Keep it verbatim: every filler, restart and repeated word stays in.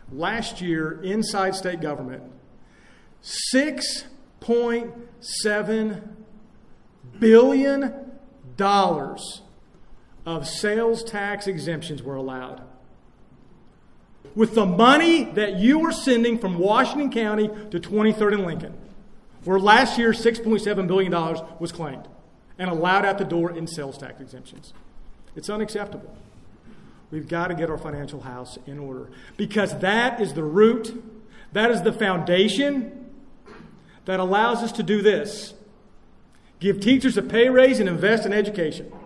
last year inside state government, six point seven billion dollars of sales tax exemptions were allowed. With the money that you were sending from Washington County to twenty-third and Lincoln, where last year six point seven billion dollars was claimed and allowed out the door in sales tax exemptions. It's unacceptable. We've got to get our financial house in order, because that is the root, that is the foundation that allows us to do this. Give teachers a pay raise and invest in education.